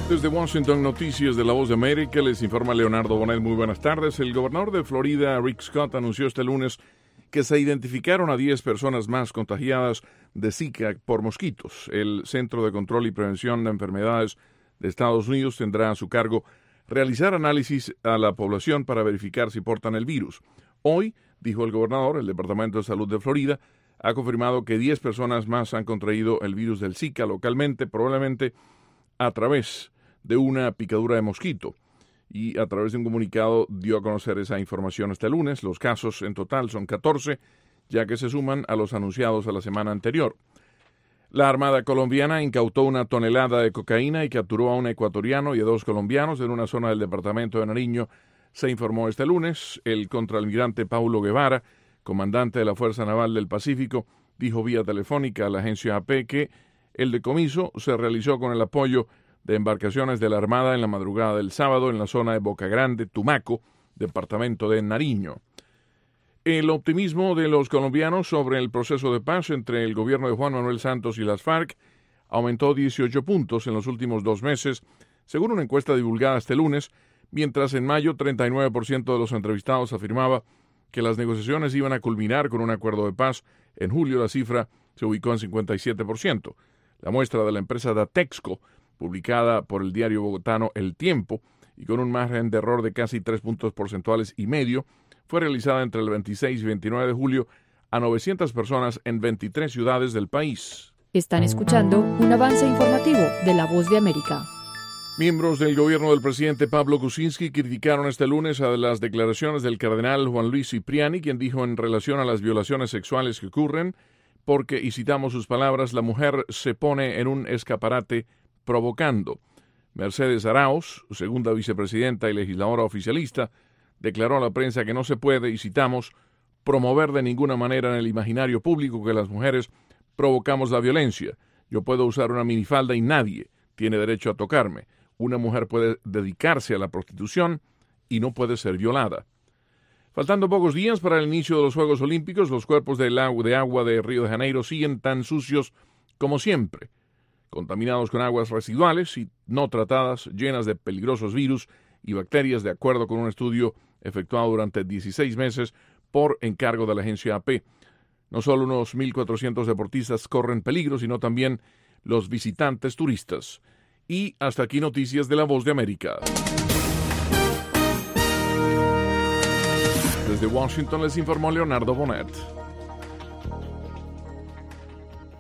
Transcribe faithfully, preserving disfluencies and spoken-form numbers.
Desde Washington, Noticias de La Voz de América, les informa Leonardo Bonet. Muy buenas tardes. El gobernador de Florida, Rick Scott, anunció este lunes que se identificaron a diez personas más contagiadas de Zika por mosquitos. El Centro de Control y Prevención de Enfermedades de Estados Unidos tendrá a su cargo realizar análisis a la población para verificar si portan el virus. Hoy, dijo el gobernador, el Departamento de Salud de Florida ha confirmado que diez personas más han contraído el virus del Zika localmente, probablemente a través de una picadura de mosquito, y a través de un comunicado dio a conocer esa información este lunes. Los casos en total son catorce, ya que se suman a los anunciados a la semana anterior. La Armada colombiana incautó una tonelada de cocaína y capturó a un ecuatoriano y a dos colombianos en una zona del departamento de Nariño, se informó este lunes. El contraalmirante Paulo Guevara, comandante de la Fuerza Naval del Pacífico, dijo vía telefónica a la agencia A P que el decomiso se realizó con el apoyo de embarcaciones de la Armada en la madrugada del sábado en la zona de Boca Grande, Tumaco, departamento de Nariño. El optimismo de los colombianos sobre el proceso de paz entre el gobierno de Juan Manuel Santos y las FARC aumentó dieciocho puntos en los últimos dos meses, según una encuesta divulgada este lunes, mientras en mayo treinta y nueve por ciento de los entrevistados afirmaba que las negociaciones iban a culminar con un acuerdo de paz. En julio la cifra se ubicó en cincuenta y siete por ciento. La muestra de la empresa Datexco, publicada por el diario bogotano El Tiempo, y con un margen de error de casi tres puntos porcentuales y medio, fue realizada entre el veintiséis y veintinueve de julio a novecientas personas en veintitrés ciudades del país. Están escuchando un avance informativo de La Voz de América. Miembros del gobierno del presidente Pablo Kuczynski criticaron este lunes a las declaraciones del cardenal Juan Luis Cipriani, quien dijo en relación a las violaciones sexuales que ocurren, porque, y citamos sus palabras, la mujer se pone en un escaparate provocando. Mercedes Arauz, segunda vicepresidenta y legisladora oficialista, declaró a la prensa que no se puede, y citamos, promover de ninguna manera en el imaginario público que las mujeres provocamos la violencia. Yo puedo usar una minifalda y nadie tiene derecho a tocarme. Una mujer puede dedicarse a la prostitución y no puede ser violada. Faltando pocos días para el inicio de los Juegos Olímpicos, los cuerpos de agua de Río de Janeiro siguen tan sucios como siempre, contaminados con aguas residuales y no tratadas, llenas de peligrosos virus y bacterias, de acuerdo con un estudio efectuado durante dieciséis meses por encargo de la agencia A P. No solo unos mil cuatrocientos deportistas corren peligro, sino también los visitantes turistas. Y hasta aquí Noticias de La Voz de América. Desde Washington les informó Leonardo Bonet.